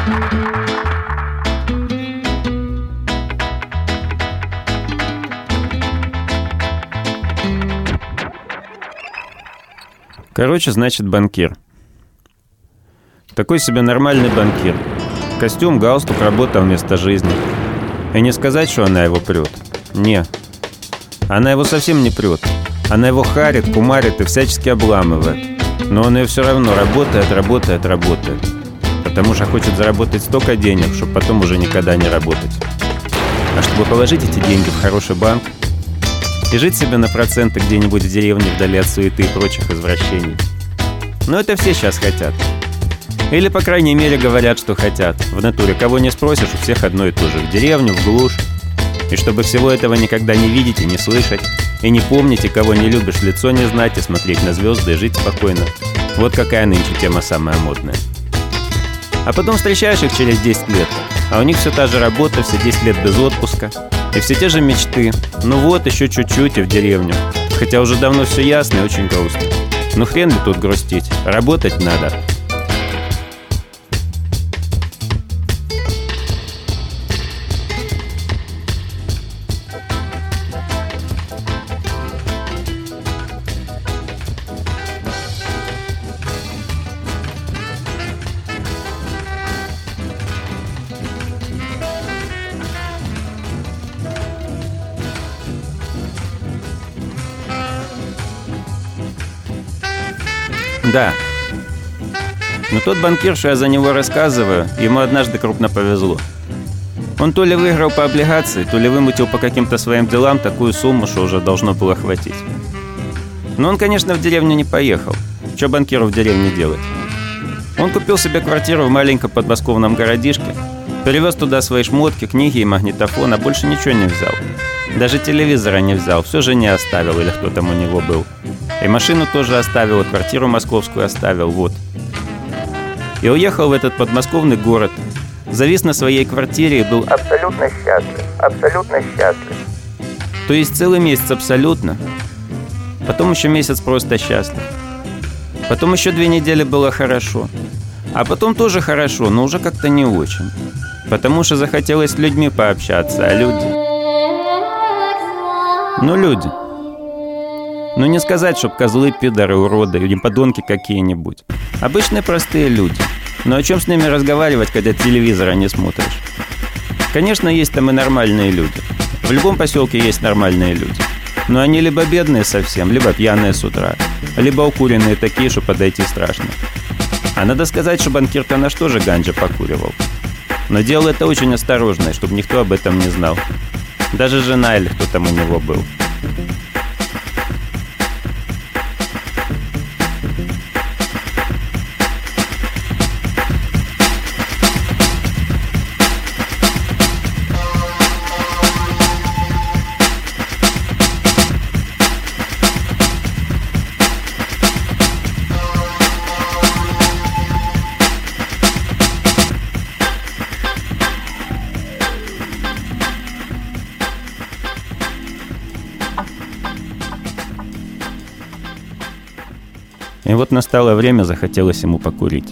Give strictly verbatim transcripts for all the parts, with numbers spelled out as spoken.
Короче, значит, банкир. Такой себе нормальный банкир. Костюм, галстук, работа вместо жизни. И не сказать, что она его прет. Не. Она его совсем не прет. Она его харит, кумарит и всячески обламывает. Но он ее все равно работает, работает, работает. Потому что хочет заработать столько денег, чтобы потом уже никогда не работать. А чтобы положить эти деньги в хороший банк и жить себе на проценты где-нибудь в деревне вдали от суеты и прочих извращений. Но это все сейчас хотят. Или, по крайней мере, говорят, что хотят. В натуре, кого не спросишь, у всех одно и то же. В деревню, в глушь. И чтобы всего этого никогда не видеть и не слышать, и не помнить, и кого не любишь, лицо не знать, и смотреть на звезды, и жить спокойно. Вот какая нынче тема самая модная. А потом встречаешь их через десять лет, а у них все та же работа, все десять лет без отпуска. И все те же мечты. Ну вот, еще чуть-чуть и в деревню. Хотя уже давно все ясно и очень грустно. Ну хрен ли тут грустить? Работать надо. Да. Но тот банкир, что я за него рассказываю, ему однажды крупно повезло. Он то ли выиграл по облигации, то ли вымутил по каким-то своим делам такую сумму, что уже должно было хватить. Но он, конечно, в деревню не поехал. Что банкиру в деревне делать? Он купил себе квартиру в маленьком подмосковном городишке, перевез туда свои шмотки, книги и магнитофон, а больше ничего не взял. Даже телевизора не взял, все жене оставил, или кто там у него был. И машину тоже оставил, и квартиру московскую оставил, вот. И уехал в этот подмосковный город, завис на своей квартире и был абсолютно счастлив, абсолютно счастлив. То есть целый месяц абсолютно, потом еще месяц просто счастлив. Потом еще две недели было хорошо, а потом тоже хорошо, но уже как-то не очень. Потому что захотелось с людьми пообщаться, а люди... Ну, люди... Ну, не сказать, чтоб козлы, пидоры, уроды или подонки какие-нибудь. Обычные простые люди. Но о чем с ними разговаривать, когда телевизора не смотришь? Конечно, есть там и нормальные люди. В любом поселке есть нормальные люди. Но они либо бедные совсем, либо пьяные с утра, либо укуренные такие, что подойти страшно. А надо сказать, что банкир-то наш тоже ганджа покуривал. Но делал это очень осторожно, чтобы никто об этом не знал. Даже жена или кто там у него был. И вот настало время, захотелось ему покурить.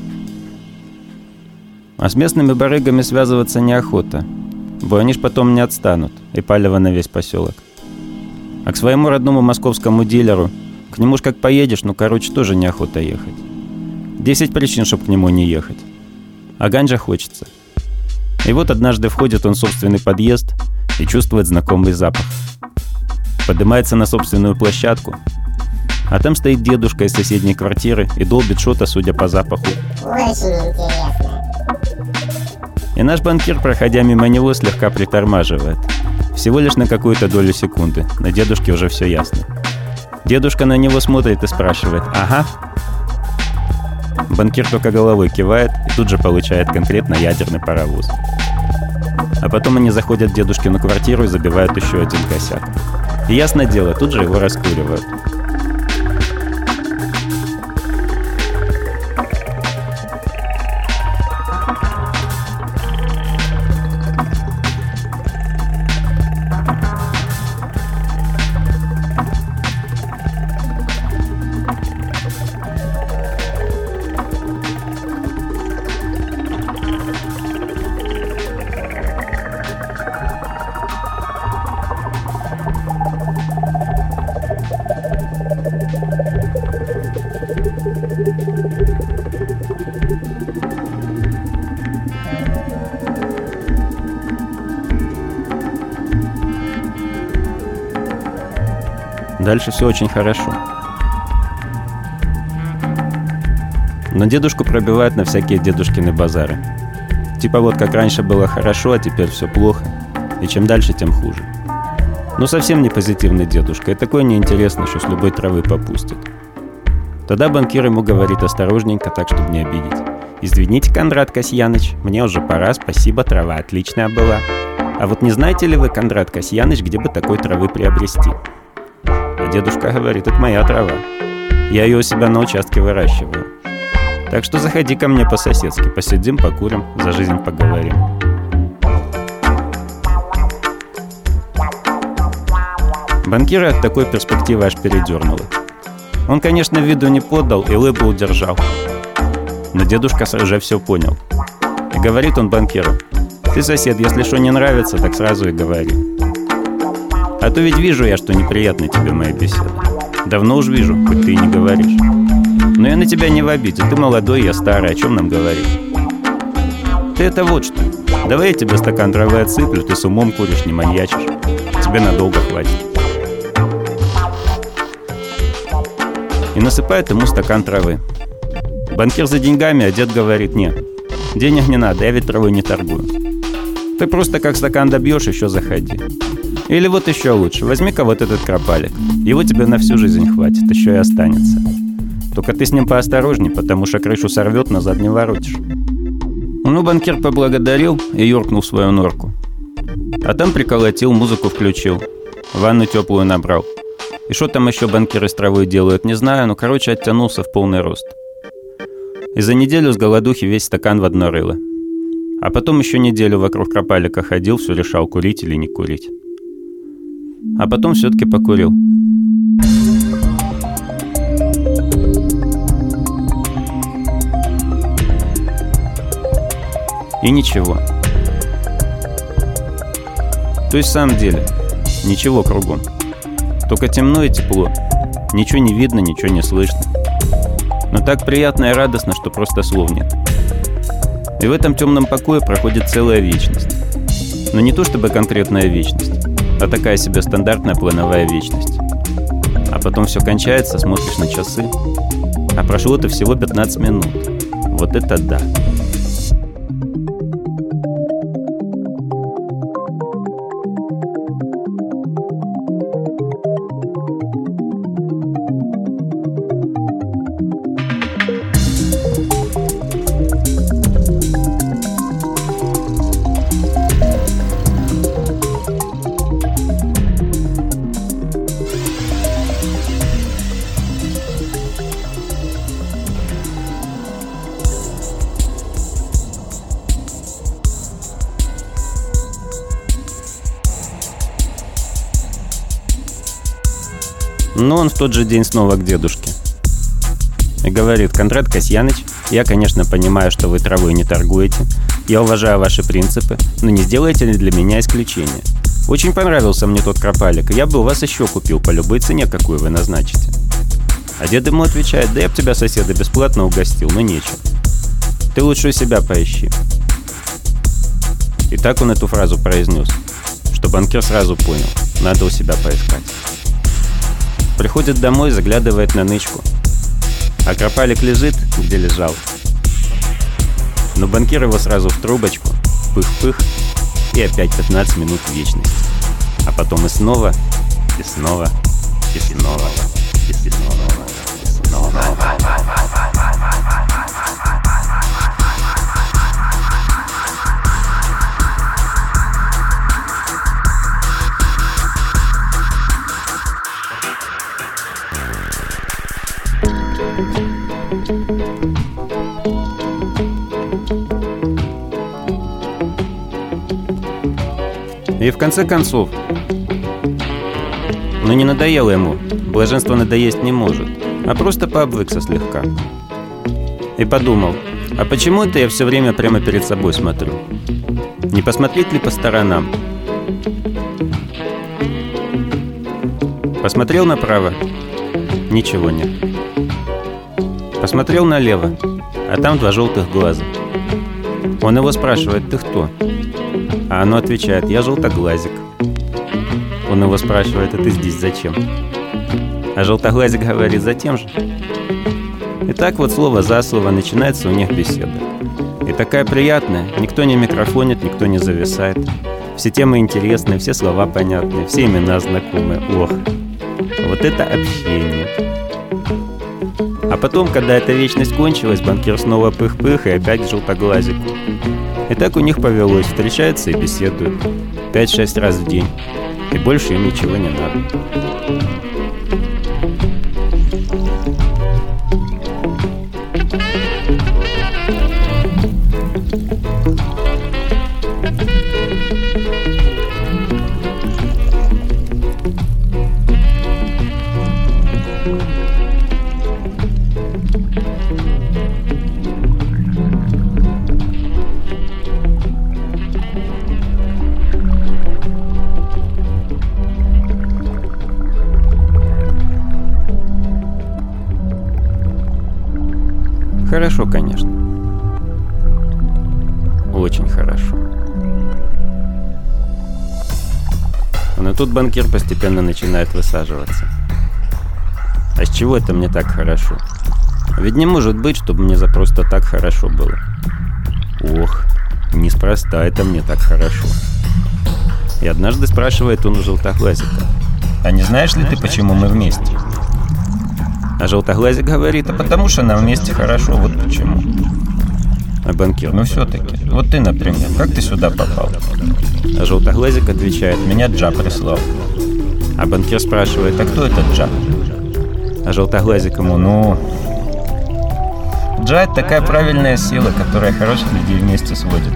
А с местными барыгами связываться неохота, бо они ж потом не отстанут, и палево на весь поселок. А к своему родному московскому дилеру, к нему ж как поедешь, ну короче, тоже неохота ехать. Десять причин, чтоб к нему не ехать. А ганджа хочется. И вот однажды входит он в собственный подъезд и чувствует знакомый запах. Поднимается на собственную площадку, а там стоит дедушка из соседней квартиры и долбит что-то, судя по запаху. Очень интересно. И наш банкир, проходя мимо него, слегка притормаживает. Всего лишь на какую-то долю секунды. На дедушке уже все ясно. Дедушка на него смотрит и спрашивает: «Ага». Банкир только головой кивает и тут же получает конкретно ядерный паровоз. А потом они заходят в дедушкину квартиру и забивают еще один косяк. И ясно дело, тут же его раскуривают. Дальше все очень хорошо. Но дедушку пробивают на всякие дедушкины базары. Типа вот как раньше было хорошо, а теперь все плохо. И чем дальше, тем хуже. Ну совсем не позитивный дедушка. И такой неинтересный, что с любой травы попустит. Тогда банкир ему говорит осторожненько, так, чтобы не обидеть. «Извините, Кондрат Касьяныч, мне уже пора, спасибо, трава отличная была. А вот не знаете ли вы, Кондрат Касьяныч, где бы такой травы приобрести?» А дедушка говорит: «Это моя трава. Я ее у себя на участке выращиваю. Так что заходи ко мне по-соседски, посидим, покурим, за жизнь поговорим». Банкира от такой перспективы аж передернуло. Он, конечно, виду не подал и лыбу удержал. Но дедушка уже все понял. И говорит он банкиру: «Ты, сосед, если что не нравится, так сразу и говори. А то ведь вижу я, что неприятны тебе мои беседы. Давно уж вижу, хоть ты и не говоришь. Но я на тебя не в обиде, ты молодой, я старый, о чем нам говорить? Ты это вот что. Давай я тебе стакан травы отсыплю, ты с умом куришь, не маньячишь. Тебе надолго хватит». И насыпает ему стакан травы. Банкир за деньгами, а дед говорит: «Не, денег не надо, я ведь травой не торгую. Ты просто как стакан добьешь, еще заходи. Или вот еще лучше, возьми-ка вот этот кропалик. Его тебе на всю жизнь хватит, еще и останется. Только ты с ним поосторожней, потому что крышу сорвет, назад не воротишь». Ну, банкир поблагодарил и юркнул в свою норку. А там приколотил, музыку включил, ванну теплую набрал. И что там еще банкиры с травой делают, не знаю, но, короче, оттянулся в полный рост. И за неделю с голодухи весь стакан в одно рыло. А потом еще неделю вокруг кропалика ходил, все решал, курить или не курить. А потом все-таки покурил. И ничего. То есть в самом деле, ничего кругом. Только темно и тепло. Ничего не видно, ничего не слышно. Но так приятно и радостно, что просто слов нет. И в этом темном покое проходит целая вечность. Но не то чтобы конкретная вечность, а такая себе стандартная плановая вечность. А потом все кончается, смотришь на часы, а прошло-то всего пятнадцать минут. Вот это да! Но он в тот же день снова к дедушке. И говорит: «Кондрат Касьяныч, я, конечно, понимаю, что вы травой не торгуете. Я уважаю ваши принципы, но не сделаете ли для меня исключение? Очень понравился мне тот кропалик, и я бы у вас еще купил по любой цене, какую вы назначите». А дед ему отвечает: «Да я б тебя, соседа, бесплатно угостил, но нечем. Ты лучше у себя поищи». И так он эту фразу произнес, что банкир сразу понял: надо у себя поискать. Приходит домой, заглядывает на нычку. А кропалик лежит, где лежал. Но банкир его сразу в трубочку, пых-пых, и опять пятнадцать минут вечности. А потом и снова, и снова, и снова, и снова, и снова. И в конце концов, но не надоело ему, блаженство надоесть не может, а просто пообвыкся слегка. И подумал: а почему это я все время прямо перед собой смотрю? Не посмотреть ли по сторонам? Посмотрел направо — ничего нет. Посмотрел налево, а там два желтых глаза. Он его спрашивает: «Ты кто?» А оно отвечает: «Я желтоглазик». Он его спрашивает: «А ты здесь зачем?» А желтоглазик говорит: затем же. И так вот слово за слово начинается у них беседа. И такая приятная, никто не микрофонит, никто не зависает. Все темы интересные, все слова понятные, все имена знакомые. Ох, вот это общение. А потом, когда эта вечность кончилась, банкир снова пых-пых и опять к желтоглазику. И так у них повелось, встречаются и беседуют. Пять-шесть раз в день. И больше им ничего не надо. Хорошо, конечно. Очень хорошо. Но тут банкир постепенно начинает высаживаться. А с чего это мне так хорошо? Ведь не может быть, чтобы мне за просто так хорошо было. Ох, неспроста это мне так хорошо. И однажды спрашивает он у желтоглазика: а не знаешь ли ты, почему мы вместе? А желтоглазик говорит: а потому что нам вместе хорошо, вот почему. А банкир: ну все-таки, вот ты, например, как ты сюда попал? А желтоглазик отвечает: меня Джа прислал. А банкир спрашивает: а кто этот Джа? А желтоглазик ему: ну... Джа — это такая правильная сила, которая хороших людей вместе сводит.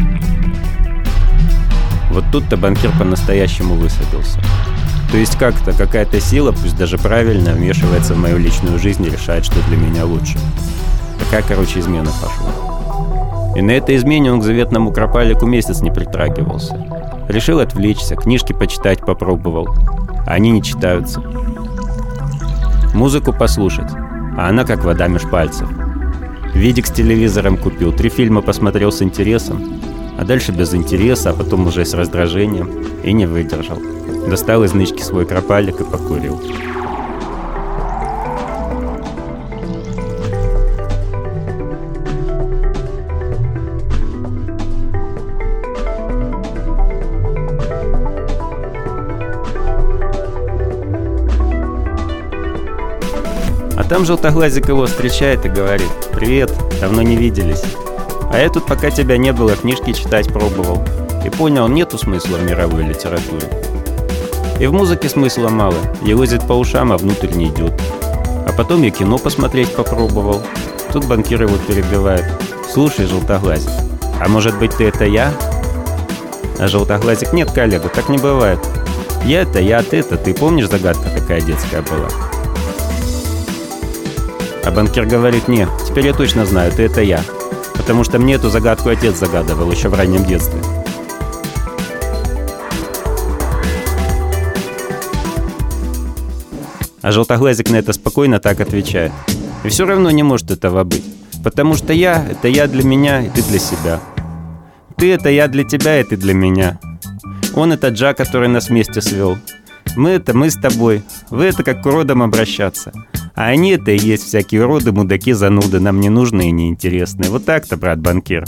Вот тут-то банкир по-настоящему высадился. То есть как-то какая-то сила, пусть даже правильно, вмешивается в мою личную жизнь и решает, что для меня лучше. Такая, короче, измена пошла. И на этой измене он к заветному кропалику месяц не притрагивался. Решил отвлечься, книжки почитать попробовал. А они не читаются. Музыку послушать, а она как вода меж пальцев. Видик с телевизором купил, три фильма посмотрел с интересом, а дальше без интереса, а потом уже с раздражением, и не выдержал. Достал из нычки свой кропалик и покурил. А там желтоглазик его встречает и говорит: привет, давно не виделись. А я тут, пока тебя не было, книжки читать пробовал. И понял, нету смысла в мировой литературе. И в музыке смысла мало, елозит по ушам, а внутрь не идет. А потом я кино посмотреть попробовал. Тут банкир его перебивает: слушай, желтоглазик, а может быть ты это я? А желтоглазик: нет, коллега, так не бывает. Я это я, ты это ты. Помнишь, загадка такая детская была? А банкир говорит: не, теперь я точно знаю, ты это я. Потому что мне эту загадку отец загадывал еще в раннем детстве. А желтоглазик на это спокойно так отвечает: и все равно не может этого быть. Потому что я — это я для меня, и ты для себя. Ты — это я для тебя, и ты для меня. Он — это Джа, который нас вместе свел. Мы — это мы с тобой. Вы — это как к уродам обращаться. А они — это и есть всякие уроды, мудаки, зануды, нам не нужные и неинтересные. Вот так-то, брат банкир.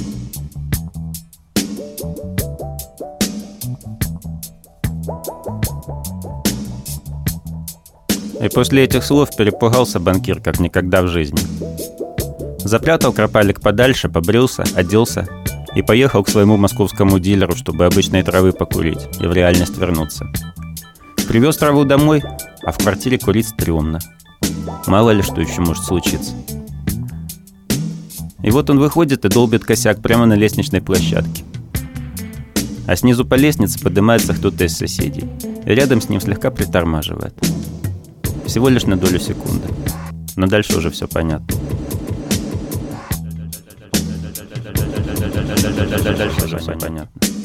И после этих слов перепугался банкир как никогда в жизни. Запрятал кропалик подальше, побрился, оделся и поехал к своему московскому дилеру, чтобы обычной травы покурить и в реальность вернуться. Привез траву домой, а в квартире курить стрёмно. Мало ли что еще может случиться. И вот он выходит и долбит косяк прямо на лестничной площадке. А снизу по лестнице поднимается кто-то из соседей, и рядом с ним слегка притормаживает. Всего лишь на долю секунды. Но дальше уже все понятно. Дальше уже все понятно.